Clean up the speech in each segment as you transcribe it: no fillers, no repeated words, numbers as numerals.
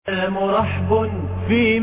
مرحب في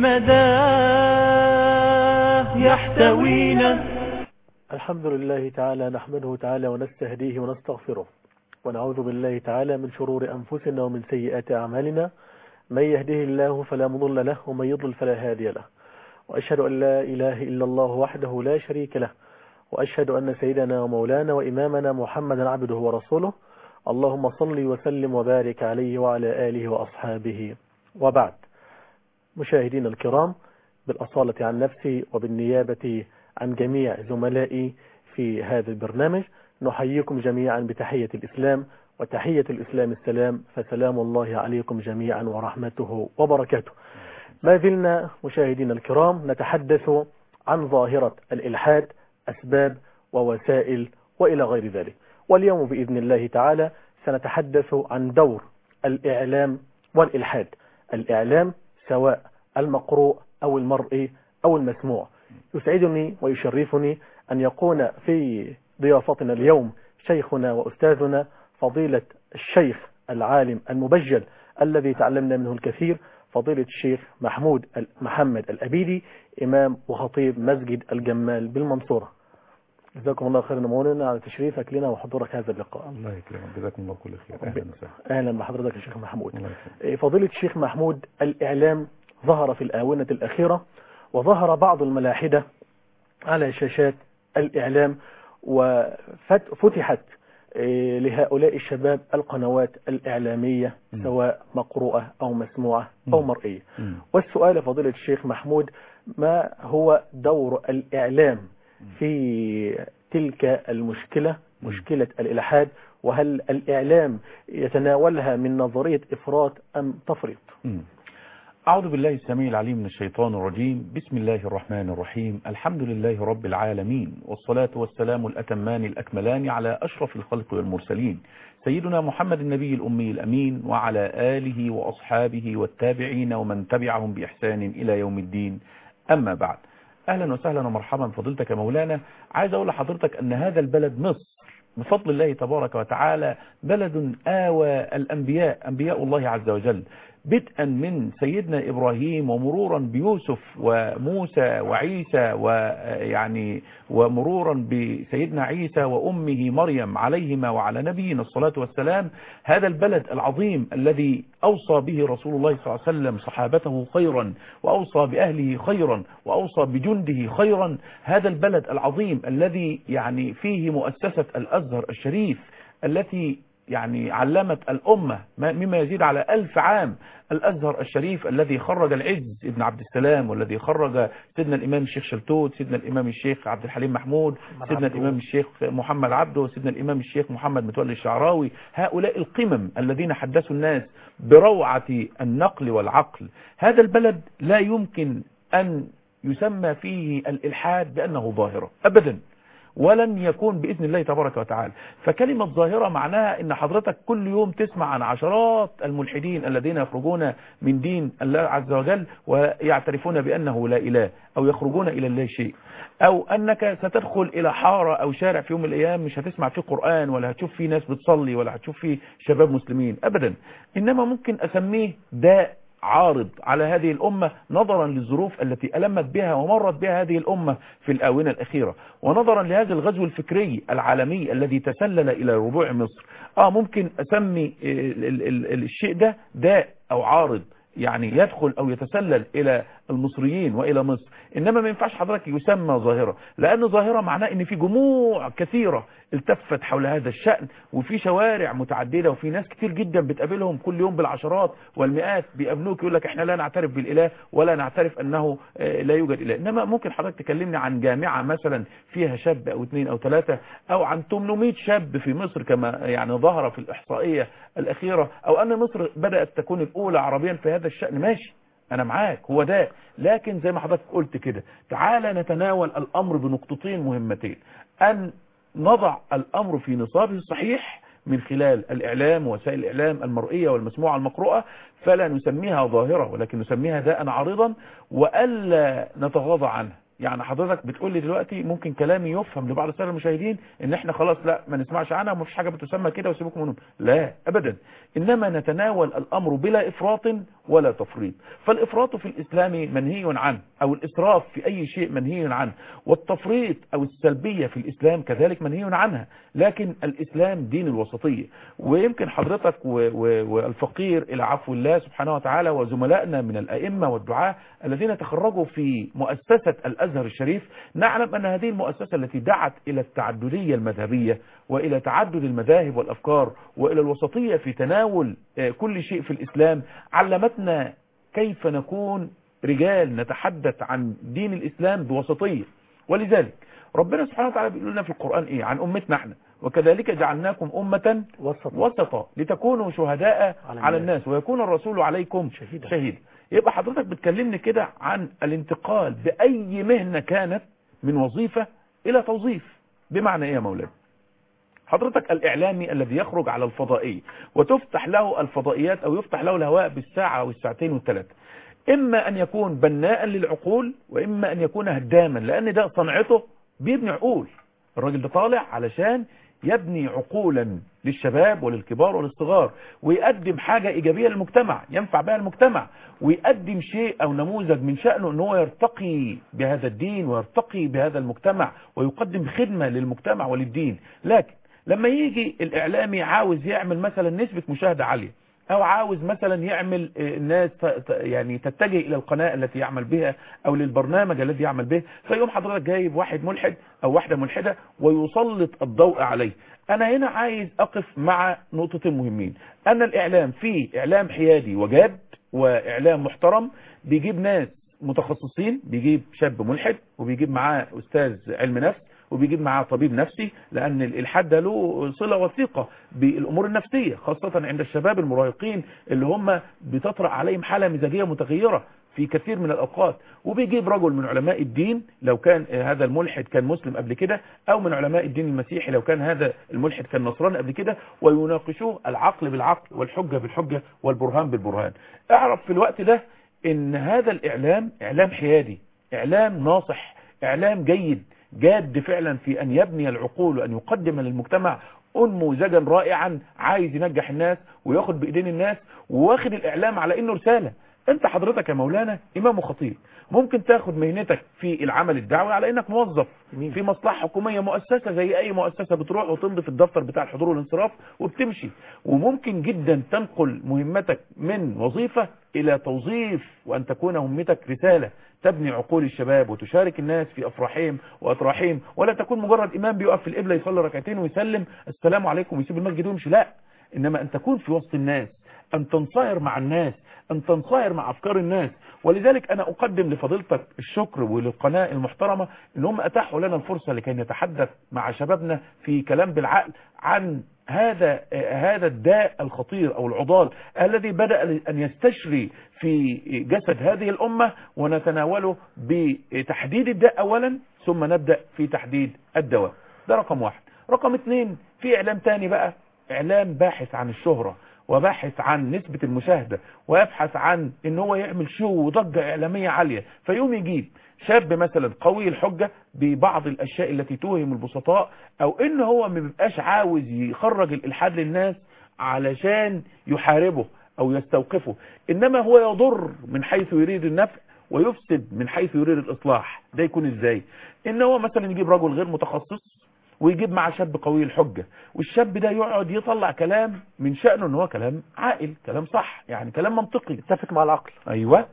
مداه يحتوينا. الحمد لله تعالى نحمده تعالى ونستهديه ونستغفره ونعوذ بالله تعالى من شرور أنفسنا ومن سيئات أعمالنا. من يهده الله فلا مضل له ومن يضلل فلا هادي له، وأشهد أن لا إله إلا الله وحده لا شريك له، وأشهد أن سيدنا ومولانا وإمامنا محمدا عبده ورسوله. اللهم صل وسلم وبارك عليه وعلى آله وأصحابه، وبعد. مشاهدين الكرام، بالأصالة عن نفسي وبالنيابة عن جميع زملائي في هذا البرنامج نحييكم جميعا بتحية الإسلام، وتحية الإسلام السلام، فسلام الله عليكم جميعا ورحمته وبركاته. ما زلنا مشاهدين الكرام نتحدث عن ظاهرة الإلحاد، أسباب ووسائل وإلى غير ذلك. واليوم بإذن الله تعالى سنتحدث عن دور الإعلام والإلحاد. الإعلام سواء المقروء أو المرئي أو المسموع. يسعدني ويشرفني أن يكون في ضيافتنا اليوم شيخنا وأستاذنا فضيلة الشيخ العالم المبجل الذي تعلمنا منه الكثير، فضيلة الشيخ محمد الأبيدي، إمام وخطيب مسجد الجمال بالمنصورة. جزاكم الله خيرا مولانا على تشريفك لنا وحضورك هذا اللقاء. الله يكرمك، جزاكم الله كل خير. اهلا وسهلا. اهلا بحضرتك يا شيخ محمود. فضيلة الشيخ محمود، الإعلام ظهر في الآونة الأخيرة، وظهر بعض الملاحدة على شاشات الإعلام، وفتحت لهؤلاء الشباب القنوات الإعلامية سواء مقروءة أو مسموعة أو مرئية. والسؤال فضيلة الشيخ محمود، ما هو دور الإعلام في تلك المشكلة، مشكلة الإلحاد؟ وهل الإعلام يتناولها من نظرية إفراط أم تفريط؟ أعوذ بالله السميع العليم من الشيطان الرجيم. بسم الله الرحمن الرحيم. الحمد لله رب العالمين، والصلاة والسلام الأتمان الأكملان على أشرف الخلق والمرسلين، سيدنا محمد النبي الأمي الأمين، وعلى آله وأصحابه والتابعين ومن تبعهم بإحسان إلى يوم الدين. أما بعد، أهلا وسهلا ومرحبا فضيلتك يا مولانا. عايز أقول لحضرتك أن هذا البلد مصر بفضل الله تبارك وتعالى بلد آوى الأنبياء، أنبياء الله عز وجل، بدءا من سيدنا إبراهيم ومرورا بيوسف وموسى وعيسى، ومرورا بسيدنا عيسى وأمه مريم عليهما وعلى نبينا الصلاة والسلام. هذا البلد العظيم الذي أوصى به رسول الله صلى الله عليه وسلم صحابته خيرا، وأوصى بأهله خيرا، وأوصى بجنده خيرا. هذا البلد العظيم الذي فيه مؤسسة الأزهر الشريف التي علمت الأمة مما يزيد على 1000 عام. الأزهر الشريف الذي خرج العز ابن عبد السلام، والذي خرج سيدنا الإمام الشيخ شلتوت، سيدنا الإمام الشيخ عبد الحليم محمود، سيدنا الإمام الشيخ محمد عبده، سيدنا الإمام الشيخ محمد متولي الشعراوي. هؤلاء القمم الذين حدثوا الناس بروعة النقل والعقل. هذا البلد لا يمكن أن يسمى فيه الإلحاد بأنه ظاهرة أبدا، ولن يكون بإذن الله تبارك وتعالى. فكلمة ظاهرة معناها ان حضرتك كل يوم تسمع عن عشرات الملحدين الذين يخرجون من دين الله عز وجل ويعترفون بأنه لا إله، أو يخرجون إلى الله شيء، أو أنك ستدخل إلى حارة أو شارع في يوم من الأيام مش هتسمع فيه قرآن، ولا هتشوف فيه ناس بتصلي، ولا هتشوف فيه شباب مسلمين أبدا. إنما ممكن أسميه داء عارض على هذه الأمة، نظرا للظروف التي ألمت بها ومرت بها هذه الأمة في الآونة الأخيرة، ونظرا لهذا الغزو الفكري العالمي الذي تسلل إلى ربوع مصر. ممكن أسمي الشيء ده داء أو عارض، يدخل أو يتسلل إلى المصريين وإلى مصر. إنما ما ينفعش حضرتك يسمى ظاهرة، لأن ظاهرة معناه إن في جموع كثيرة التفت حول هذا الشأن، وفي شوارع متعددة، وفي ناس كتير جدا بتقابلهم كل يوم بالعشرات والمئات، بيقابلوك يقول لك احنا لا نعترف بالإله ولا نعترف أنه لا يوجد إله. إنما ممكن حضرتك تكلمني عن جامعة مثلا فيها شاب أو 2 أو 3، أو عن 800 شاب في مصر كما ظهر في الإحصائية الأخيرة، أو أن مصر بدأت تكون الأولى عربيا في هذا الشأن. ماشي، أنا معاك، هو ده. لكن زي ما حضرتك قلت كده، تعالى نتناول الأمر بنقطتين مهمتين: أن نضع الأمر في نصابه الصحيح من خلال الإعلام ووسائل الإعلام المرئية والمسموعة المقروءة، فلا نسميها ظاهرة ولكن نسميها داء عارضا، وألا نتغاضى عنها. يعني حضرتك بتقول لي دلوقتي ممكن كلامي يفهم لبعض السادة المشاهدين ان احنا خلاص لا ما نسمعش عنها ومفيش حاجة بتسمى كده وسيبكم منهم. لا ابدا، إنما نتناول الأمر بلا إفراط ولا تفريط. فالإفراط في الإسلام منهي عنه، أو الإسراف في أي شيء منهي عنه، والتفريط أو السلبية في الإسلام كذلك منهي عنها. لكن الإسلام دين الوسطية. ويمكن حضرتك والفقير إلى عفو الله سبحانه وتعالى وزملائنا من الأئمة والدعاة الذين تخرجوا في مؤسسة الأزهر الشريف، نعلم أن هذه المؤسسة التي دعت إلى التعددية المذهبية وإلى تعدد المذاهب والأفكار وإلى الوسطية في تناول كل شيء في الإسلام، علمتنا كيف نكون رجال نتحدث عن دين الإسلام بوسطية. ولذلك ربنا سبحانه وتعالى بيقول لنا في القرآن إيه عن أمتنا احنا؟ وكذلك جعلناكم أمة وسطا لتكونوا شهداء على الناس ويكون الرسول عليكم شهيدا. يبقى حضرتك بتكلمني كده عن الانتقال بأي مهنة كانت من وظيفة إلى توظيف. بمعنى إيه يا مولانا؟ حضرتك الإعلامي الذي يخرج على الفضائية وتفتح له الفضائيات أو يفتح له الهواء بالساعة والساعتين والثلاثة، إما أن يكون بناء للعقول وإما أن يكون هداما، لأن ده صنعته بيبني عقول. الراجل ده طالع علشان يبني عقولا للشباب وللكبار وللصغار، ويقدم حاجة إيجابية للمجتمع ينفع بها المجتمع، ويقدم شيء أو نموذج من شأنه أنه يرتقي بهذا الدين ويرتقي بهذا المجتمع ويقدم خدمة للمجتمع وللدين. لكن لما يجي الإعلامي عاوز يعمل مثلا نسبة مشاهدة عالية، أو عاوز مثلا يعمل الناس يعني تتجه إلى القناة التي يعمل بها أو للبرنامج الذي يعمل به، فيقوم حضرتك جايب واحد ملحد أو واحدة ملحدة ويسلط الضوء عليه. أنا هنا عايز أقف مع نقطتين مهمين. أن الإعلام فيه إعلام حيادي وجاد وإعلام محترم، بيجيب ناس متخصصين، بيجيب شاب ملحد وبيجيب معاه أستاذ علم نفس وبيجيب معاه طبيب نفسي، لأن الإلحاد ده له صلة وثيقة بالأمور النفسية، خاصة عند الشباب المراهقين اللي هم بتطرأ عليهم حالة مزاجية متغيرة في كثير من الأوقات. وبيجيب رجل من علماء الدين لو كان هذا الملحد كان مسلم قبل كده، أو من علماء الدين المسيحي لو كان هذا الملحد كان نصراني قبل كده، ويناقشوه العقل بالعقل والحجة بالحجة والبرهان بالبرهان. اعرف في الوقت ده إن هذا الإعلام إعلام حيادي، إعلام ناصح، إعلام جيد جاد فعلا في أن يبني العقول وأن يقدم للمجتمع أنموذجا رائعا عايز ينجح الناس وياخد بإيدين الناس، وواخد الإعلام على إنه رسالة. أنت حضرتك يا مولانا إمام وخطيب، ممكن تاخد مهنتك في العمل الدعوي على إنك موظف في مصلحة حكومية، مؤسسة زي أي مؤسسة، بتروح وتمضي في الدفتر بتاع الحضور والانصراف وبتمشي. وممكن جدا تنقل مهمتك من وظيفة إلى توظيف، وأن تكون مهمتك رسالة تبني عقول الشباب وتشارك الناس في أفراحهم وأطراحهم، ولا تكون مجرد إمام بيقف في القبلة يصلي ركعتين ويسلم السلام عليكم ويسيب المسجد ويمشي. لا، إنما أن تكون في وسط الناس، أن تنصهر مع الناس، أن تنصهر مع أفكار الناس. ولذلك أنا أقدم لفضيلتك الشكر وللقناة المحترمة إن هم أتاحوا لنا الفرصة لكي نتحدث مع شبابنا في كلام بالعقل عن هذا الداء الخطير أو العضال الذي بدأ أن يستشري في جسد هذه الأمة، ونتناوله بتحديد الداء أولا ثم نبدأ في تحديد الدواء. ده رقم واحد. رقم اتنين، في إعلام تاني بقى، إعلام باحث عن الشهرة وباحث عن نسبة المشاهدة ويبحث عن ان هو يعمل شو وضجة إعلامية عالية، فيوم يجيب شاب مثلا قوي الحجة ببعض الأشياء التي توهم البسطاء، أو ان هو ما بيبقاش عاوز يخرج الإلحاد للناس علشان يحاربه أو يستوقفه، إنما هو يضر من حيث يريد النفع ويفسد من حيث يريد الإصلاح. ده يكون إزاي؟ إن هو مثلا يجيب رجل غير متخصص ويجيب مع شاب قوي الحجة، والشاب ده يقعد يطلع كلام من شأنه ان هو كلام عاقل، كلام صح، يعني كلام منطقي يتفق مع العقل. ايوه،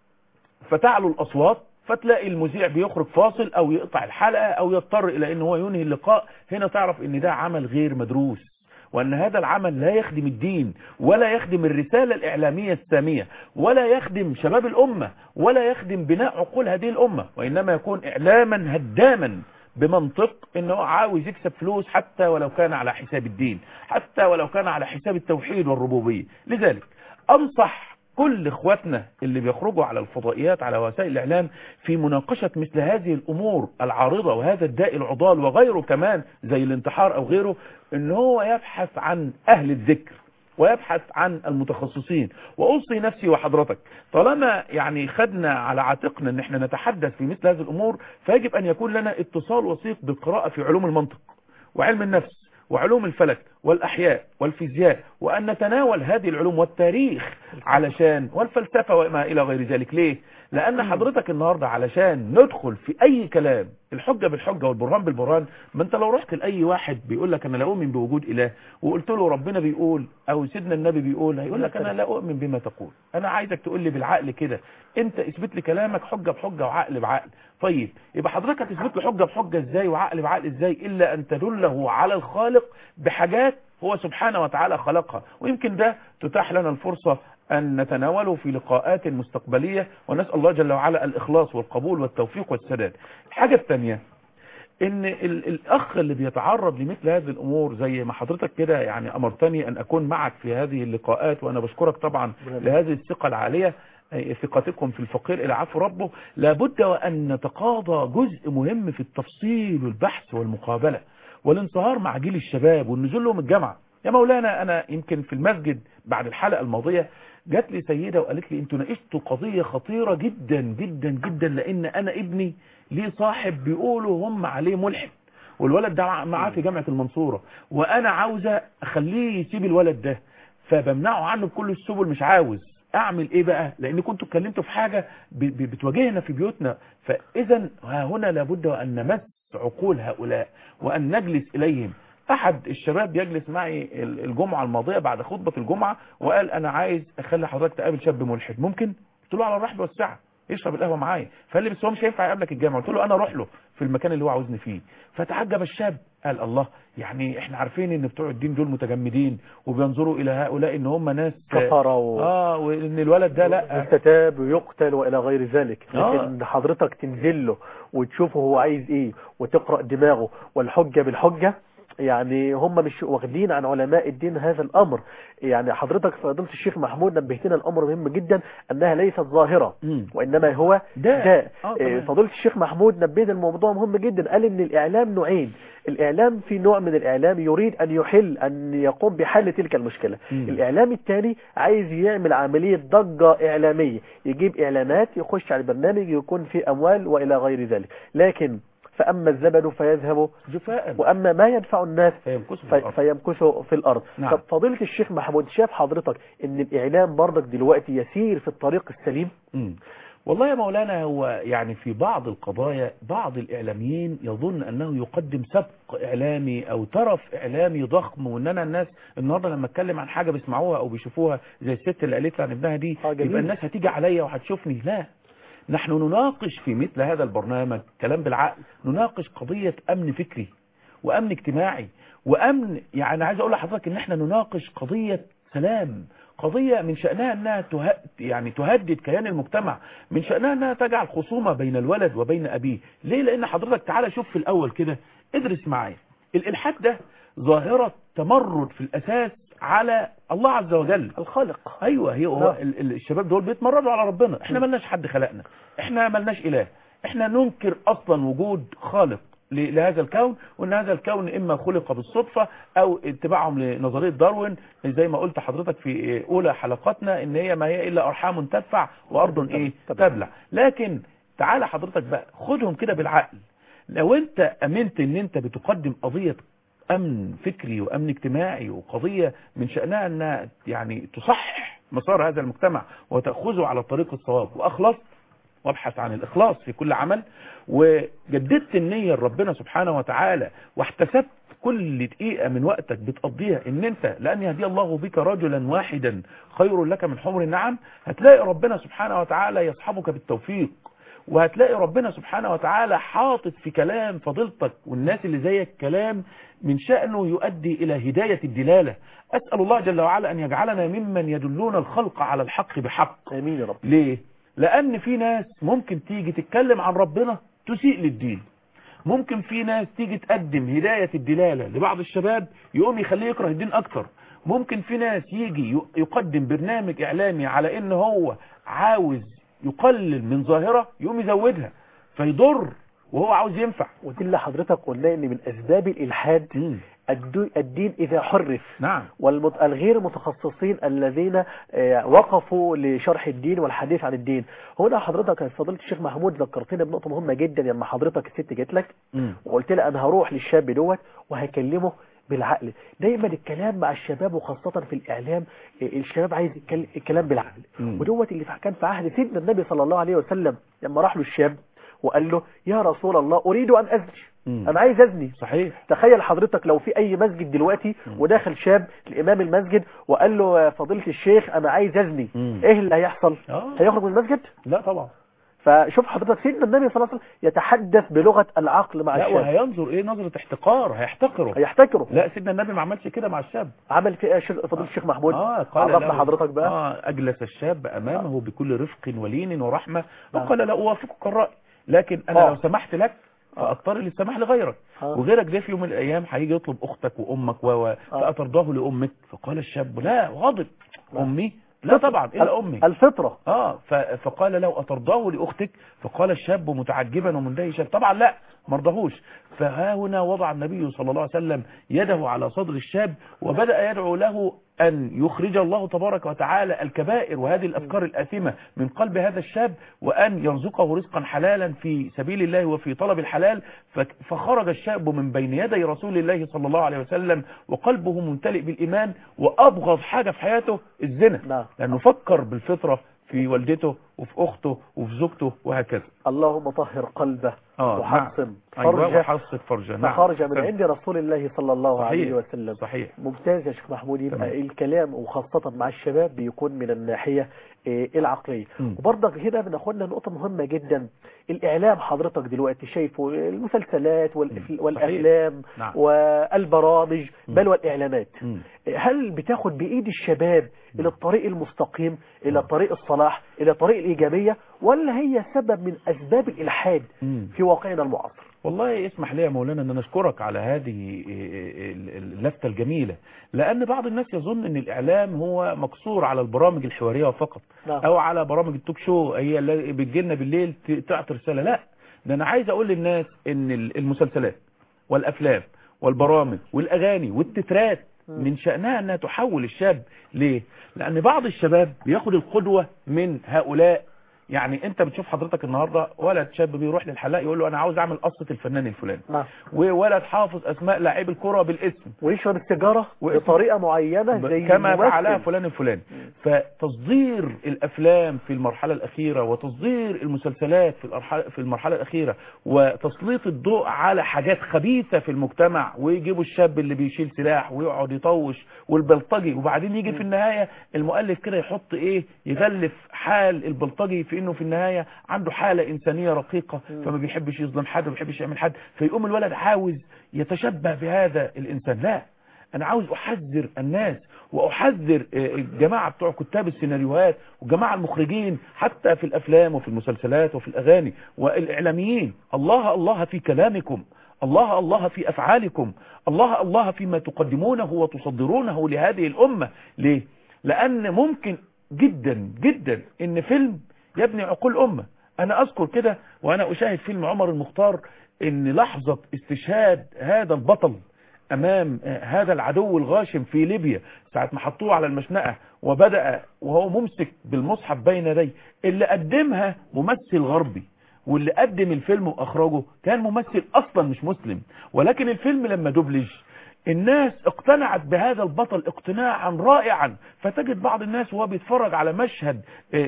فتعلو الاصوات، فتلاقي المذيع بيخرج فاصل او يقطع الحلقة او يضطر الى ان هو ينهي اللقاء. هنا تعرف ان ده عمل غير مدروس، وان هذا العمل لا يخدم الدين ولا يخدم الرسالة الإعلامية السامية ولا يخدم شباب الأمة ولا يخدم بناء عقول هذه الأمة، وإنما يكون إعلاما هداما بمنطق انه عاوز يكسب فلوس حتى ولو كان على حساب الدين، حتى ولو كان على حساب التوحيد والربوبية. لذلك انصح كل اخواتنا اللي بيخرجوا على الفضائيات على وسائل الاعلام في مناقشة مثل هذه الامور العارضة وهذا الداء العضال وغيره كمان زي الانتحار او غيره، ان هو يبحث عن اهل الذكر ويبحث عن المتخصصين. وأوصي نفسي وحضرتك طالما يعني خدنا على عاتقنا ان احنا نتحدث في مثل هذه الامور، فيجب ان يكون لنا اتصال وثيق بالقراءة في علوم المنطق وعلم النفس وعلوم الفلك والأحياء والفيزياء، وأن نتناول هذه العلوم والتاريخ علشان والفلسفة وما إلى غير ذلك. ليه؟ لأن حضرتك النهاردة علشان ندخل في أي كلام الحجة بالحجة والبرهان بالبرهان، ما أنت لو رحت لأي واحد بيقول لك أنا لا أؤمن بوجود إله وقلت له ربنا بيقول أو سيدنا النبي بيقول، هيقول لك أنا لا أؤمن بما تقول، أنا عايزك تقول لي بالعقل كده، أنت اثبت لي كلامك حجة بحجة وعقل بعقل. طيب يبقى حضرتك هتثبت له حجة بحجة إزاي وعقل بعقل إزاي إلا أن تدله على الخالق بحاجات هو سبحانه وتعالى خلقها، ويمكن ده تتاح لنا الفرصة أن نتناوله في لقاءات مستقبلية، ونسأل الله جل وعلا الإخلاص والقبول والتوفيق والسداد. الحاجة الثانية ان الاخ اللي بيتعرض لمثل هذه الامور زي ما حضرتك كده يعني امرتني ان اكون معك في هذه اللقاءات، وانا بشكرك طبعا لهذه الثقة العالية، ثقتكم في الفقير الى عفو ربه، لابد وان نتقاضى جزء مهم في التفصيل والبحث والمقابلة والانصهار مع جيل الشباب والنزول لهم الجامعة. يا مولانا انا يمكن في المسجد بعد الحلقة الماضية جات لي سيدة وقالت لي انتوا ناقشتوا قضية خطيرة جدا جدا جدا، لان انا ابني ليه صاحب بيقولوا هم عليه ملحد والولد ده معاه في جامعة المنصورة، وانا عاوزة اخليه يسيب الولد ده فبمنعه عنه بكل السبل، مش عاوز اعمل ايه بقى؟ لان كنتوا اتكلمتوا في حاجة بتواجهنا في بيوتنا، فاذا هنا لابد وان نمس عقول هؤلاء وان نجلس اليهم. احد الشباب يجلس معي الجمعة الماضية بعد خطبة الجمعة وقال انا عايز اخلي حضرتك تقابل شاب ملحد، ممكن؟ قلت له على الرحب والسعة، يشرب القهوة معايا. فقال لي بس هو مش هينفع يقابلك الجامعة. قلت له انا اروح له في المكان اللي هو عاوزني فيه. فتعجب الشاب قال الله، يعني احنا عارفين ان بتوع الدين دول متجمدين وبينظروا الى هؤلاء ان هم ناس كفرة وان الولد ده لا يستتاب ويقتل والى غير ذلك، لكن حضرتك تنزل له وتشوفه هو عايز ايه وتقرأ دماغه والحجة بالحجة. يعني هم مش واخدين عن علماء الدين هذا الامر. يعني حضرتك فضيلة الشيخ محمود نبهتنا الامر مهم جدا انها ليست ظاهرة وانما هو داء. فضيلة الشيخ محمود نبهنا الموضوع مهم جدا، قال ان الاعلام نوعين، الاعلام في نوع من الاعلام يريد ان يقوم بحل تلك المشكلة، الاعلام الثاني عايز يعمل عملية ضجة اعلامية، يجيب اعلانات يخش على البرنامج يكون فيه اموال والى غير ذلك. لكن فأما الزبد فيذهب جفاء وأما ما ينفع الناس فيمكث في الأرض. نعم. فضيلة الشيخ محمود، شاف حضرتك ان الإعلام برضك دلوقتي يسير في الطريق السليم؟ والله يا مولانا هو يعني في بعض القضايا بعض الإعلاميين يظن أنه يقدم سبق إعلامي أو طرف إعلامي ضخم، وأننا الناس النهاردة لما اتكلم عن حاجة بيسمعوها أو بيشوفوها زي الست اللي قالت عن ابنها دي يبقى الناس هتيجي عليا وهتشوفني. لا، نحن نناقش في مثل هذا البرنامج كلام بالعقل، نناقش قضية أمن فكري وأمن اجتماعي وأمن، يعني عايز أقول لحضرتك إن احنا نناقش قضية سلام، قضية من شأنها أنها تهدد كيان المجتمع، من شأنها أنها تجعل خصومة بين الولد وبين أبيه. ليه؟ لأن حضرتك تعالى شوف في الأول كده، ادرس معايا الإلحاد ده ظاهرة تمرد في الأساس على الله عز وجل الخالق. ايوه هو الشباب دول بيتمردوا على ربنا. احنا ملناش حد خلقنا، احنا ملناش اله، احنا ننكر اصلا وجود خالق لهذا الكون، وان هذا الكون اما خلق بالصدفة او اتباعهم لنظرية داروين زي ما قلت حضرتك في اولى حلقاتنا ان هي ما هي الا ارحام تدفع وارض تبلع. لكن تعالى حضرتك بقى خدهم كده بالعقل، لو انت امنت ان انت بتقدم قضية امن فكري وامن اجتماعي وقضية من شأنها انها يعني تصحح مسار هذا المجتمع وتأخذه على طريق الصواب، واخلص وابحث عن الاخلاص في كل عمل، وجددت النية لربنا سبحانه وتعالى، واحتسبت كل دقيقة من وقتك بتقضيها ان انت لان يهدي الله بك رجلا واحدا خير لك من حمر النعم، هتلاقي ربنا سبحانه وتعالى يصحبك بالتوفيق، وهتلاقي ربنا سبحانه وتعالى حاطط في كلام فضيلتك والناس اللي زيك كلام من شأنه يؤدي إلى هداية الدلالة. أسأل الله جل وعلا أن يجعلنا ممن يدلون الخلق على الحق بحق. آمين يا رب. ليه؟ لأن في ناس ممكن تيجي تتكلم عن ربنا تسيء للدين، ممكن في ناس تيجي تقدم هداية الدلالة لبعض الشباب يقوم يخليه يكره الدين أكتر، ممكن في ناس يجي يقدم برنامج إعلامي على إن هو عاوز يقلل من ظاهرة يقوم يزودها فيضر وهو عاوز ينفع. ودي اللي حضرتك قلنا ان من اسباب الالحاد الدين اذا حرف. نعم. والغير متخصصين الذين وقفوا لشرح الدين والحديث عن الدين. هنا حضرتك يا فضيلة الشيخ محمود ذكرتنا بنقطة مهمة جدا، لما حضرتك الست جت لك وقلت لها انا هروح للشاب دوت وهكلمه بالعقل. دايما الكلام مع الشباب وخاصة في الإعلام الشباب عايز الكلام بالعقل. ودوت اللي كان في عهد سيدنا النبي صلى الله عليه وسلم لما راح له الشاب وقال له يا رسول الله أريد أن أزني، أنا عايز أزني. صحيح. تخيل حضرتك لو في أي مسجد دلوقتي وداخل شاب لإمام المسجد وقال له فضيلة الشيخ أنا عايز أزني، إيه اللي هيحصل؟ هيخرج من المسجد؟ لا طبعا. فشوف حضرتك سيدنا النبي صلى الله عليه وسلم يتحدث بلغة العقل مع الشاب. لا وهينظر ايه نظرة احتقار، هيحتقره. لا سيدنا النبي ما عملش كده مع الشاب. عمل في ايه فضيلة الشيخ محمود؟ قال عرفنا حضرتك بقى. اجلس الشاب امامه بكل رفق ولين ورحمة وقال لا اوافقك الرأي، لكن انا لو سمحت لك فاضطر للسماح لغيرك، وغيرك ده في يوم من الايام هيجي يطلب اختك وامك فاترضاه لامك. فقال الشاب لا غضب، امي لا طبعا إلا أمي الفطرة. فقال لو أترضاه لأختك، فقال الشاب متعجبا ومندهشا طبعا لا مرضهوش. فها هنا وضع النبي صلى الله عليه وسلم يده على صدر الشاب وبدأ يدعو له أن يخرج الله تبارك وتعالى الكبائر وهذه الأفكار الآثمة من قلب هذا الشاب، وأن يرزقه رزقا حلالا في سبيل الله وفي طلب الحلال. فخرج الشاب من بين يدي رسول الله صلى الله عليه وسلم وقلبه ممتلئ بالإيمان، وأبغض حاجة في حياته الزنا، لأنه فكر بالفطرة في والدته وفي أخته وفي زوجته وهكذا. اللهم طهر قلبه وحصن فرجه وحصن فرجه. فخرج من عند رسول الله صلى الله عليه وسلم. صحيح. ممتاز يا شيخ محمود. يبقى الكلام وخاصة مع الشباب بيكون من الناحية العقلية. وبرضك هنا بناخدنا نقطة مهمة جدا. الإعلام حضرتك دلوقتي شايفه المسلسلات والأفلام والبرامج بل والإعلانات، هل بتاخد بإيد الشباب إلى الطريق المستقيم، إلى طريق الصلاح، إلى طريق الإيجابية، ولا هي سبب من أسباب الإلحاد في واقعنا المعاصر؟ والله اسمح لي يا مولانا أن نشكرك على هذه اللفتة الجميلة، لأن بعض الناس يظن أن الإعلام هو مقصور على البرامج الحوارية فقط أو على برامج التوك شو هي اللي بتجيلنا بالليل تعطي رسالة. لا، ده أنا عايز أقول للناس أن المسلسلات والأفلام والبرامج والأغاني والتترات من شأنها أنها تحول الشاب. ليه؟ لأن بعض الشباب بياخد القدوة من هؤلاء. يعني انت بتشوف حضرتك النهاردة ولد شاب بيروح للحلاق يقول له انا عاوز اعمل قصة الفنان الفلاني، وولد حافظ اسماء لاعبي الكرة بالاسم، ويشرب السيجارة بطريقة معينة زي كما فعلها فلان الفلاني. فتصدير الافلام في المرحلة الاخيرة وتصدير المسلسلات في المرحلة الاخيرة وتسليط الضوء على حاجات خبيثة في المجتمع، ويجيبوا الشاب اللي بيشيل سلاح ويقعد يطوش والبلطجي، وبعدين يجي في النهاية المؤلف كده يحط ايه، يغلف حال البلطجي في انه في النهاية عنده حالة انسانية رقيقة، فما بيحبش يظلم حد وما بيحبش يعمل حد، فيقوم الولد عاوز يتشبه بهذا الانسان. لا، انا عاوز احذر الناس واحذر الجماعة بتوع كتاب السيناريوهات والجماعة المخرجين حتى في الافلام وفي المسلسلات وفي الاغاني والاعلاميين. الله الله في كلامكم، الله الله في افعالكم، الله الله فيما تقدمونه وتصدرونه لهذه الامة. ليه؟ لان ممكن جدا جدا ان فيلم يبني عقول أمة. أنا أذكر كده وأنا أشاهد فيلم عمر المختار إن لحظة استشهاد هذا البطل أمام هذا العدو الغاشم في ليبيا ساعة ما حطوه على المشنقة وبدأ وهو ممسك بالمصحف بين يديه، اللي قدمها ممثل غربي، واللي قدم الفيلم وأخرجه كان ممثل أصلا مش مسلم، ولكن الفيلم لما دبلج الناس اقتنعت بهذا البطل اقتناعا رائعا. فتجد بعض الناس وهو بيتفرج على مشهد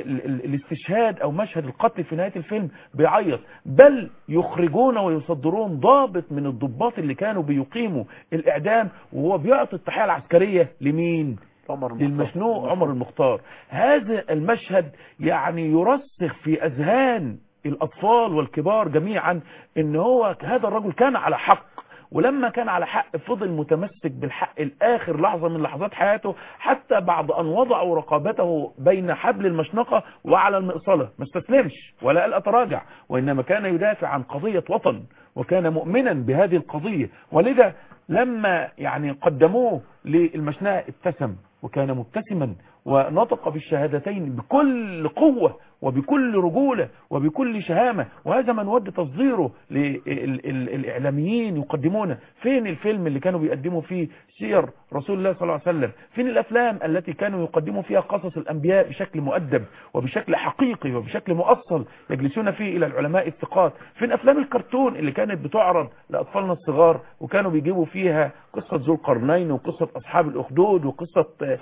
الاستشهاد او مشهد القتل في نهاية الفيلم بيعيط، بل يخرجون ويصدرون ضابط من الضباط اللي كانوا بيقيموا الاعدام وهو بيعطي التحية العسكرية لمين؟ للمشنوق عمر المختار. هذا المشهد يعني يرسخ في اذهان الاطفال والكبار جميعا ان هو هذا الرجل كان على حق، ولما كان على حق فضل متمسك بالحق الآخر لحظة من لحظات حياته، حتى بعد أن وضعوا رقابته بين حبل المشنقة وعلى المئصلة ما استسلمش ولا قال أتراجع، وإنما كان يدافع عن قضية وطن وكان مؤمنا بهذه القضية. ولذا لما يعني قدموه للمشنقة ابتسم وكان مبتسما ونطق بالشهادتين بكل قوة وبكل رجولة وبكل شهامة، وهذا ما نود تصديره للإعلاميين يقدمونه. فين الفيلم اللي كانوا بيقدموا فيه سير رسول الله صلى الله عليه وسلم؟ فين الأفلام التي كانوا يقدموا فيها قصص الأنبياء بشكل مؤدب وبشكل حقيقي وبشكل مؤصل يجلسون فيه إلى العلماء الثقات؟ فين أفلام الكرتون اللي كانت بتعرض لأطفالنا الصغار وكانوا بيجيبوا فيها قصة ذو القرنين وقصة أصحاب الأخدود وقصة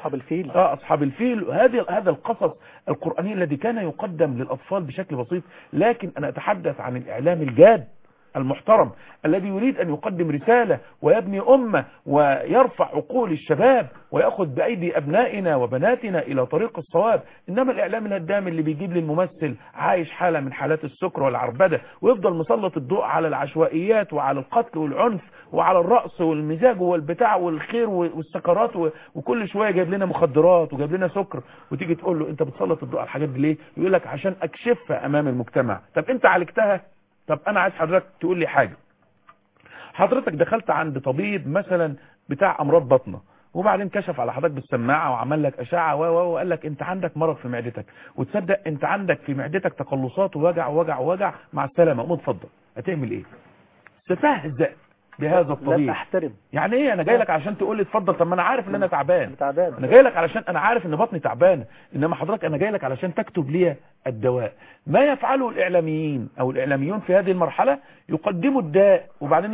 أصحاب الفيل هذا القصص القرآني الذي كان يقدم للأطفال بشكل بسيط. لكن أنا أتحدث عن الإعلام الجاد المحترم الذي يريد أن يقدم رسالة ويبني أمة ويرفع عقول الشباب ويأخذ بأيدي أبنائنا وبناتنا إلى طريق الصواب. إنما الإعلام الهدام اللي بيجيب للممثل عايش حالة من حالات السكر والعربدة ويفضل مسلط الضوء على العشوائيات وعلى القتل والعنف وعلى الرأس والمزاج والبتاع والخير والسكرات وكل شوية جايب لنا مخدرات وجايب لنا سكر، وتيجي تقول له أنت بتسلط الضوء على الحاجات دي ليه؟ يقول لك عشان أكشفها أمام المجتمع. طب أنت عالجتها؟ طب انا عايز حضرتك تقول لي حاجة. حضرتك دخلت عند طبيب مثلا بتاع امراض بطنة وبعدين كشف على حضرتك بالسماعة وعمل لك اشعة وقال لك انت عندك مرض في معدتك، وتصدق انت عندك في معدتك تقلصات ووجع ووجع ووجع، مع السلامة قوم اتفضل. هتعمل ايه؟ ستهزأ بهذا الطبيب. لا احترم. يعني ايه انا جاي لك عشان تقول لي اتفضل؟ طب ما انا عارف ان انا تعبان. تعبان. انا جاي لك علشان انا عارف ان بطني تعبانه، انما حضرتك انا جاي لك علشان تكتب لي الدواء. ما يفعله الاعلاميين او الاعلاميون في هذه المرحله يقدموا الداء وبعدين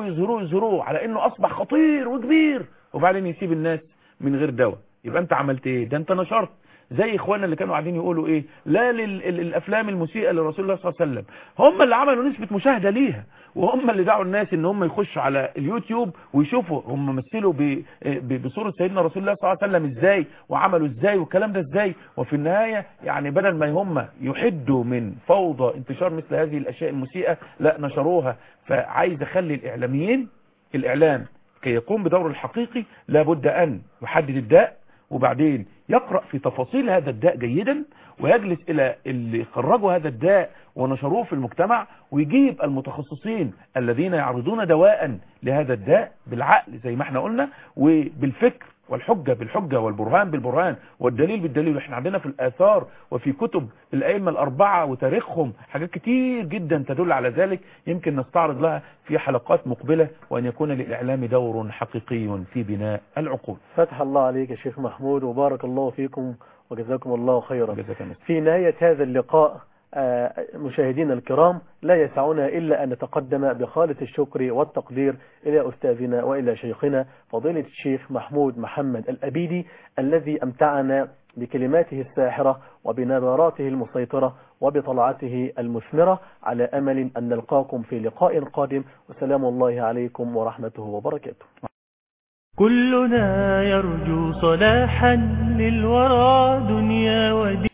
يظهروه على انه اصبح خطير وكبير وبعدين يسيب الناس من غير دواء. يبقى انت عملت ايه؟ ده انت نشرت زي اخواننا اللي كانوا قاعدين يقولوا ايه لا للافلام المسيئه لرسول الله صلى الله عليه وسلم. هم اللي عملوا نسبه مشاهده ليها وهم اللي دعوا الناس ان هم يخشوا على اليوتيوب ويشوفوا هم مثلوا بصوره سيدنا رسول الله صلى الله عليه وسلم ازاي وعملوا ازاي والكلام ده ازاي. وفي النهايه يعني بدل ما هم يحدوا من فوضى انتشار مثل هذه الاشياء المسيئه لا نشروها. فعايز اخلي الاعلاميين الاعلام كي يقوم بدوره الحقيقي لابد ان يحدد الداء وبعدين يقرأ في تفاصيل هذا الداء جيدا ويجلس إلى اللي خرجوا هذا الداء ونشروه في المجتمع ويجيب المتخصصين الذين يعرضون دواء لهذا الداء بالعقل زي ما احنا قلنا وبالفكر والحجة بالحجة والبرهان بالبرهان والدليل بالدليل. واحنا عندنا في الآثار وفي كتب الأئمة الأربعة وتاريخهم حاجات كتير جدا تدل على ذلك يمكن نستعرض لها في حلقات مقبلة وأن يكون للإعلام دور حقيقي في بناء العقول. فتح الله عليك يا شيخ محمود وبارك الله فيكم وجزاكم الله خيرا. جزاكم. في نهاية هذا اللقاء مشاهدينا الكرام لا يسعنا إلا أن نتقدم بخالص الشكر والتقدير إلى أستاذنا وإلى شيخنا فضيلة الشيخ محمود محمد الأبيدي الذي أمتعنا بكلماته الساحرة وبنبراته المسيطرة وبطلعته المثمرة، على أمل أن نلقاكم في لقاء قادم، وسلام الله عليكم ورحمته وبركاته. كلنا يرجو صلاحا للورى دنيا ودين.